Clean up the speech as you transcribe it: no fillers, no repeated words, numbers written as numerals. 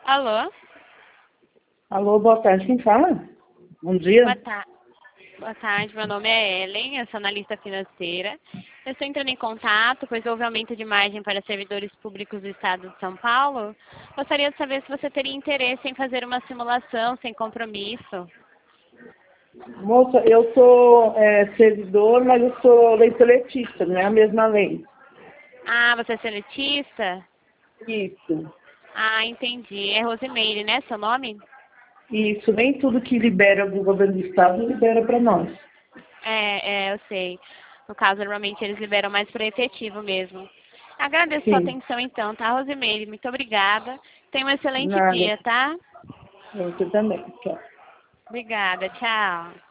Alô? Alô, boa tarde, quem fala? Bom dia. Boa tarde, meu nome é Ellen, eu sou analista financeira. Eu estou entrando em contato, pois houve aumento de margem para servidores públicos do Estado de São Paulo. Gostaria de saber se você teria interesse em fazer uma simulação sem compromisso. Moça, eu sou servidor, mas eu sou lei seletista, não é a mesma lei. Ah, você é seletista? Isso, Ah, entendi. É Rosimeire, né, seu nome? isso, nem tudo que libera do governo do estado libera para nós. Eu sei. No caso, normalmente eles liberam mais para efetivo mesmo. Agradeço sua Sim, atenção então, tá, Rosimeire? Muito obrigada. Tenha um excelente nada, dia, tá? você também, tchau. Obrigada, tchau.